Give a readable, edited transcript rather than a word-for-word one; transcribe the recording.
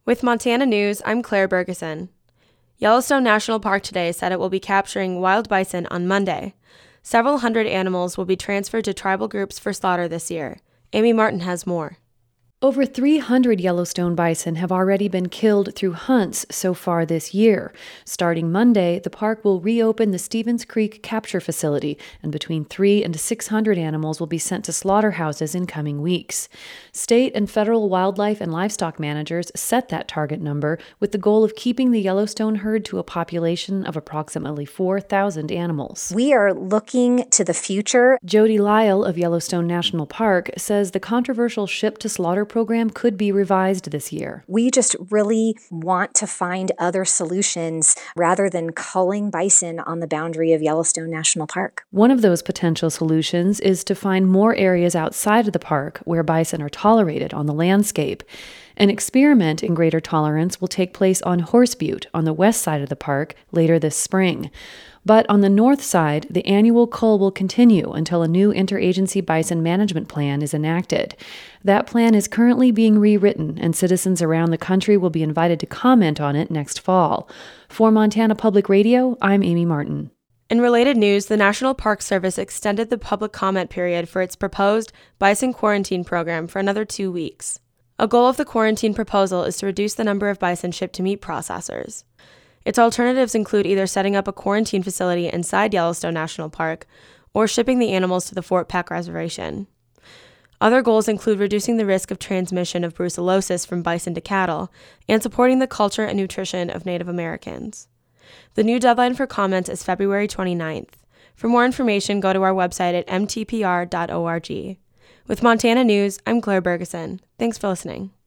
With Montana News, I'm Claire Bergeson. Yellowstone National Park today said it will be capturing wild bison on Monday. Several hundred animals will be transferred to tribal groups for slaughter this year. Amy Martin has more. Over 300 Yellowstone bison have already been killed through hunts so far this year. Starting Monday, the park will reopen the Stevens Creek capture facility, and between 300 and 600 animals will be sent to slaughterhouses in coming weeks. State and federal wildlife and livestock managers set that target number with the goal of keeping the Yellowstone herd to a population of approximately 4,000 animals. We are looking to the future. Jody Lyle of Yellowstone National Park says the controversial ship-to-slaughter program could be revised this year. We just really want to find other solutions rather than culling bison on the boundary of Yellowstone National Park. One of those potential solutions is to find more areas outside of the park where bison are tolerated on the landscape. An experiment in greater tolerance will take place on Horse Butte on the west side of the park later this spring. But on the north side, the annual cull will continue until a new interagency bison management plan is enacted. That plan is currently being rewritten, and citizens around the country will be invited to comment on it next fall. For Montana Public Radio, I'm Amy Martin. In related news, the National Park Service extended the public comment period for its proposed bison quarantine program for another 2 weeks. A goal of the quarantine proposal is to reduce the number of bison shipped to meat processors. Its alternatives include either setting up a quarantine facility inside Yellowstone National Park or shipping the animals to the Fort Peck Reservation. Other goals include reducing the risk of transmission of brucellosis from bison to cattle and supporting the culture and nutrition of Native Americans. The new deadline for comments is February 29th. For more information, go to our website at mtpr.org. With Montana News, I'm Claire Bergeson. Thanks for listening.